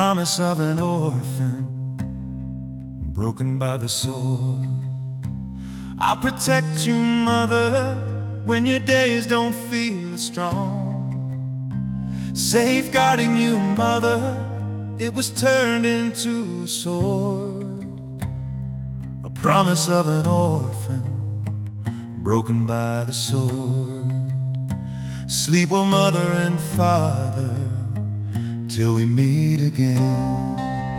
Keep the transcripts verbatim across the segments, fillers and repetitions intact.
promise of an orphan broken by the sword. I'll protect you, mother, when your days don't feel strong. Safeguarding you, mother, it was turned into a sword. A promise of an orphan broken by the sword. Sleep, well, mother and father, till we meet again.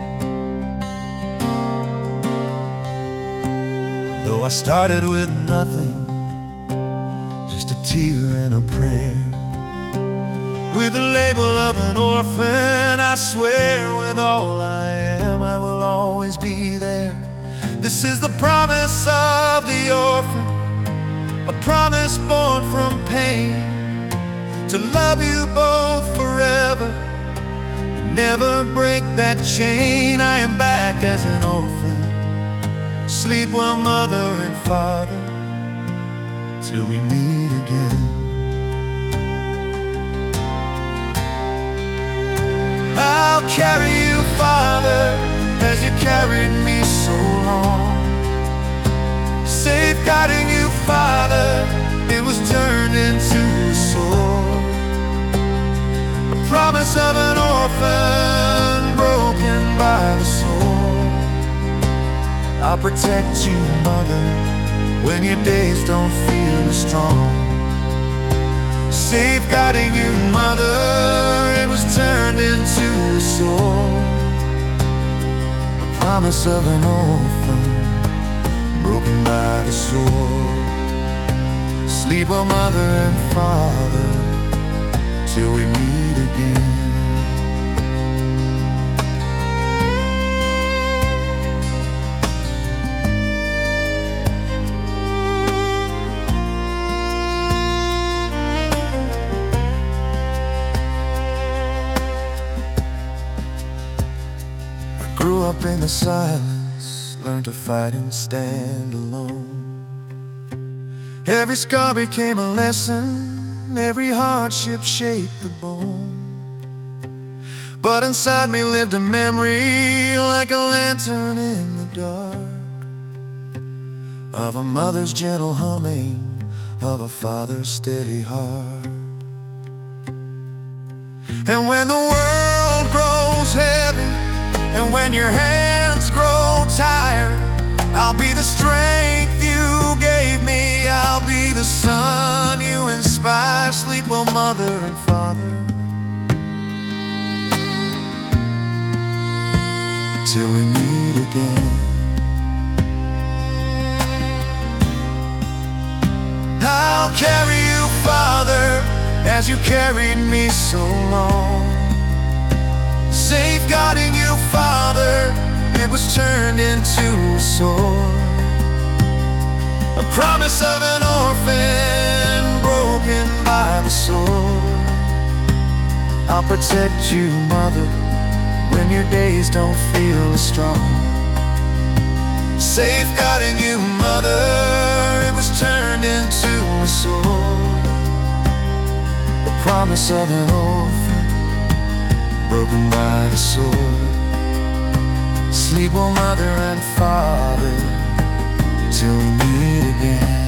Though I started with nothing, just a tear and a prayer, with the label of an orphan, I swear with all I am I will always be there. This is the promise of the orphan, a promise born from pain, to love you both forever, never break that chain. I am back as an orphan. Sleep well, mother and father, till we meet again. I'll carry you, Father, as you carried me so long. Safeguarding you, Father, it was turned into a sword. A promise of an orphan broken by the sword. I'll protect you, mother, when your days don't feel as strong. Safeguarding you, mother, it was turned into a sword. A promise of an orphan broken by the sword. Sleep, well, mother and father, till we meet again. Grew up in the silence, learned to fight and stand alone. Every scar became a lesson, every hardship shaped the bone. But inside me lived a memory, like a lantern in the dark, of a mother's gentle humming, of a father's steady heart. And when the world grows heavy, and when your hands grow tired, I'll be the strength you gave me, I'll be the sun you inspire. Sleep well, mother and father, till we meet again. I'll carry you, Father, as you carried me so long. Safeguarding you, Father, it was turned into a sword. A promise of an orphan broken by the sword. I'll protect you, mother, when your days don't feel as strong. Safeguarding you, mother, it was turned into a sword. The promise of an orphan broken by the sword. Sleep, oh, mother and father, till we meet again.